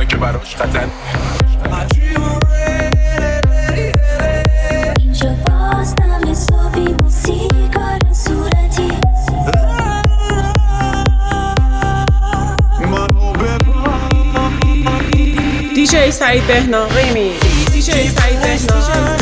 همه که براش خطر. اینجا باز دم صبحی موسیقار صورتی دیجی سعید بهنام ریمی دیجی سعید بهنام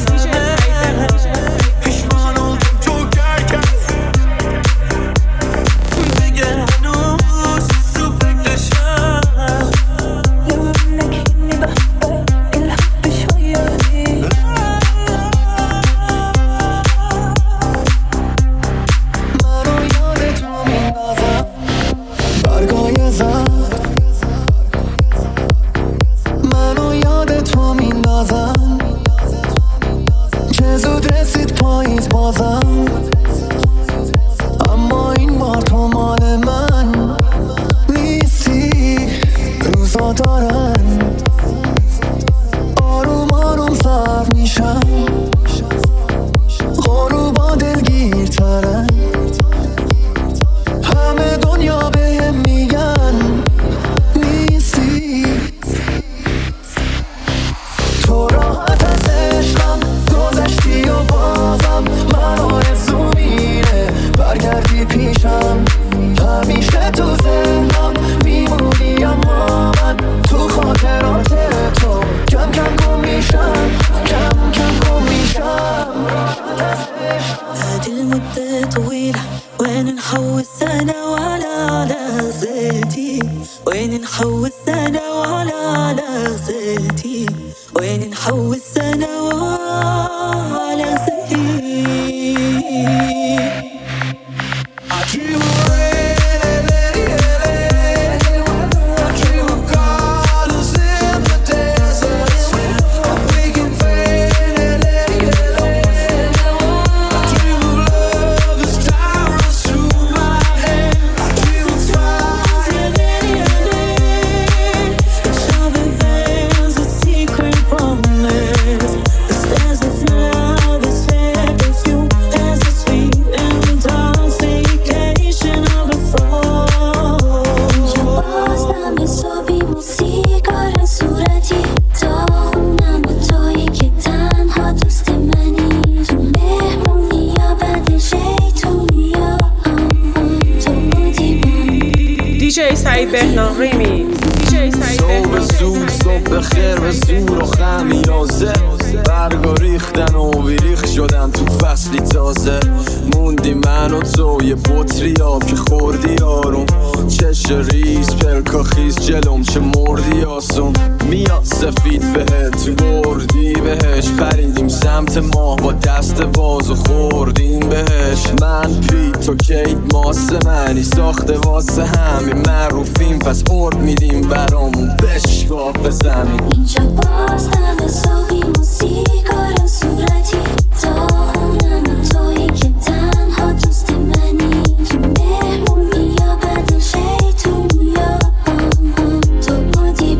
دیجی سعید بهنام ریمی دیجی سعید بهنام صبح خیر به زور و خمیازه برگا ریختن و بیریخ شدن تو فصلی تازه موندی من و تو یه بطری آب که خوردی آروم چش ریز پلکا خیز جلوم چه مردی آسون میاد سفید بهت بردی بهش پریدیم سمت ماه با دست باز و خوردیم بهش من پی تو کیت ماسه منی ساخته واسه همین معروفیم پس ارد میدیم برامون بشکاف زمین اینجا باز دم صبحی موسیقار صورتی داغونم تویی که تنها دوست منی تو مهمونی یا بد شیطونی یا تو بودی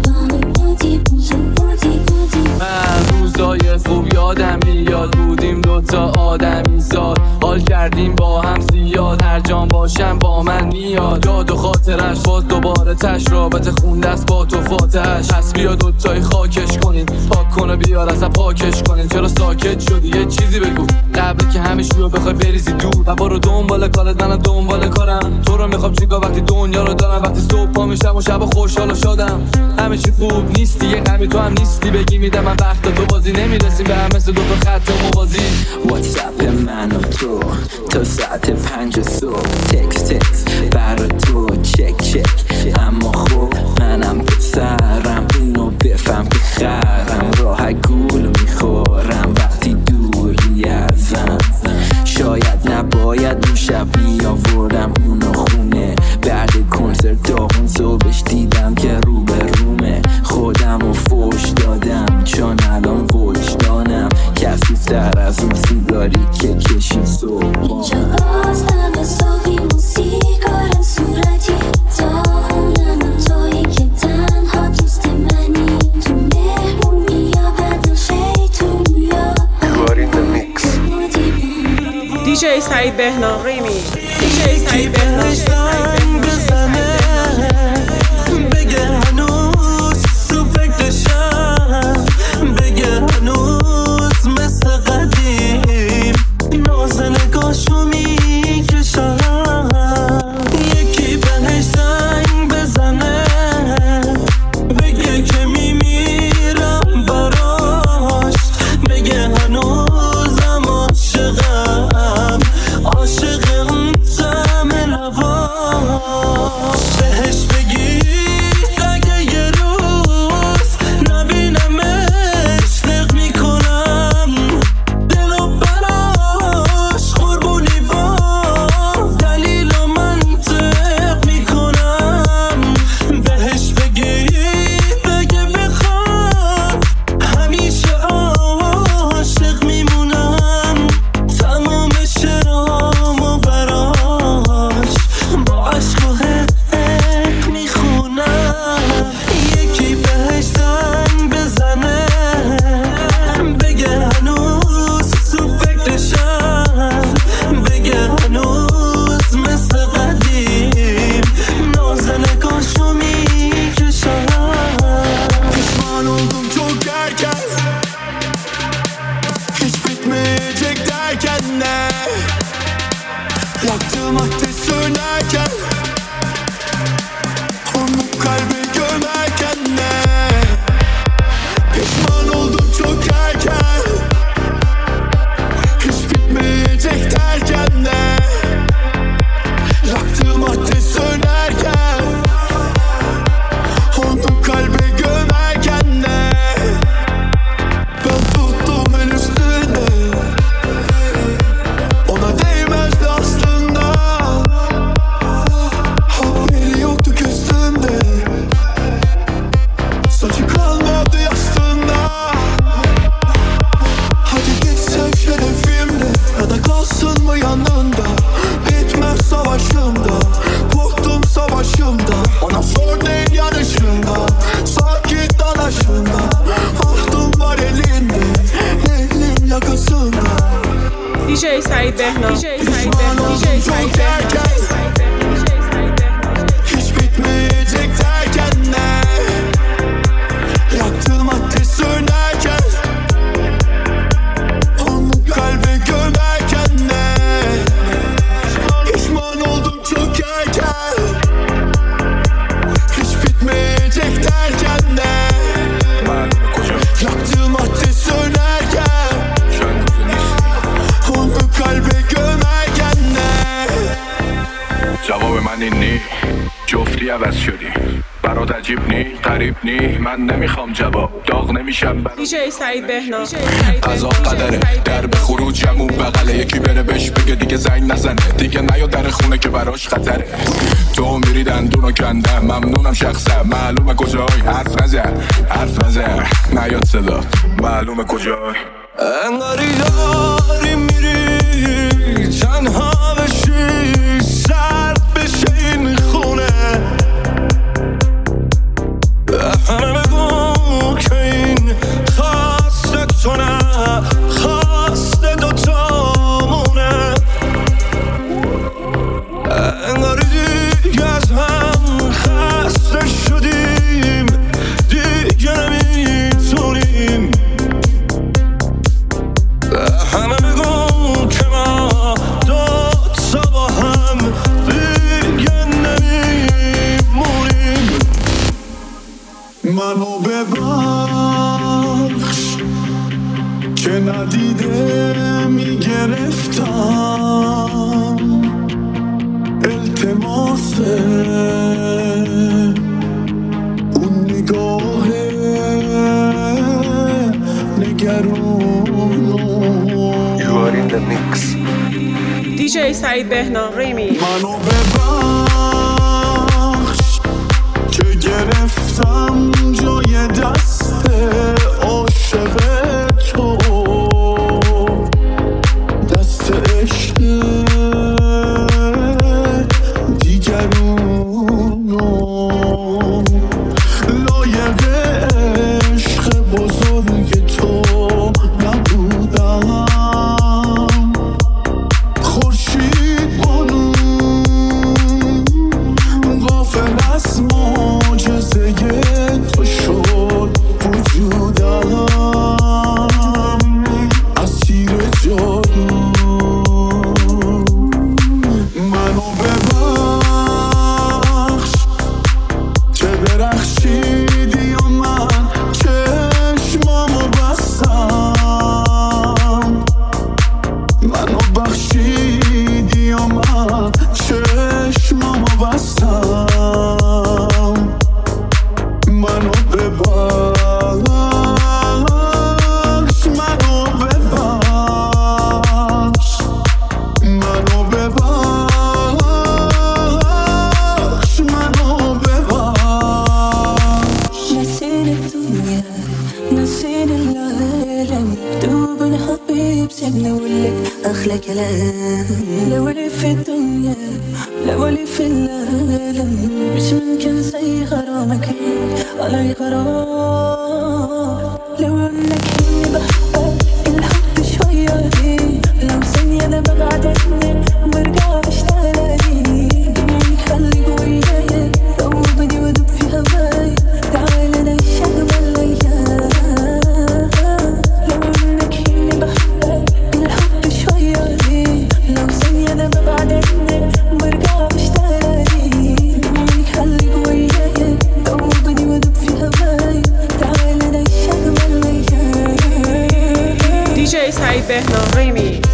من روزای خوب یادم میاد بودیم دوتا آدمی زاد حال کردیم با هم زیاد هر جان باشم با من میاد یاد و خاطرش باز دوباره تش رابطه خونده است با تو فاتش پس بیا دوتایی خاکش کنین پاک کنه بیار اصلا پاکش کنین چرا ساکت شدی یه چیزی بگو قبل که همه شروع بخوای بریزی دور و برو دنبال کارت من دنبال کارم تو رو میخوام چیکار وقتی دنیا رو دارم وقتی صبح پا میشم و شب خوشحال و شادم همه چی خوب نیستی یه غمی تو هم نیستی بگی میدم من وقت تو بازی نمیرسیم به هم مثل دوتا خط موازی واتساپ من و تو ساعت 5 صبح تکس برا تو چک اما خب منم پسرم اینو بفهم که خرم راه گول میخورم وقتی دوری ازم شاید نباید اون شب میآوردم اونو خونه بعد کنسرت داغون صبحش دیدم که رو به رومه خودم رو فوش دادم چون الان وجدانم کثیف‌تر از اون سیگاری که کشید صبح اینجا باز دم صبحی موسیقار صورتی داغونم تویی که تنها دوست منی تو مهمونی یا بد شیطونی یا دیجی سعید بهنام ریمی دیجی سعید بهنام بگه هنوز بهنا DJ سعید بهنا Hiç bitmeyecek derken ne? Yaktığım ateş sönerken, onu kalbe gömerken ne? Pişman oldum çok erken. Hiç bitmeyecek derken ne? Yaktığım ateş sönerken, onu kalbe gömerken ne? جواب من این نی جفتی عوض شدی برات عجیب نی غریب نی من نمیخوام جواب داغ نمیشم DJ سعید بهنا قضا قدره در به خروجم اون بغله یکی بره بهش بگه دیگه زنگ نزنه دیگه نیا در خونه که براش خطره تو میری دندونو کندم ممنونم شخصم معلومه کجایی حرف نزن نیاد صدا معلومه کجایی انگاری داری میری تنها بشی سرد بشه این خونه همه بگو که این خواست تو نه خواست دوتامونه انگاری دیگه از هم خسته شدیم دیگه نمیتونیم همه بگو که ما دوتا با هم دیگه نمیمونیم منو ببخش که ندیده میگرفتم التماسه اون نگاه نگرونو You are in the mix DJ سعید بهنا ریمی منو ببخش که گرفتم جای دست عاشق تو دست عشق دیگرونو لایق عشق بزرگ تو نبودم خورشید بانو غافل از معجزه تو شد وجودم اسیر جادو منو ببخش که درخشیدی و من چشمامو بستم منو بخشیدی و من چشمامو بستم منو ببخش منو ببخش منو ببخش منو ببخش نسيت الدنيا نسيت العالم دوب الحبيب سيبنا ولك أحلى كلام لو لي في الدنيا لو لي في العالم مش ممكن زي غرامك علي غرام لو انك اني بحبك الحب شوية دي لو ثانية انا ببعدني برجع بشتغلني دمي خليك وياي ذوبني ودوب في هواي تعال نعيش اجمل ايام لو انك اني بحبك الحب شوية دي لو ثانية انا ببعدني برجع بشتغلني دمي خليك وياي ذوبني ودوب في هواي تعال نعيش اجمل ايام DJ سعید بهنا ریمی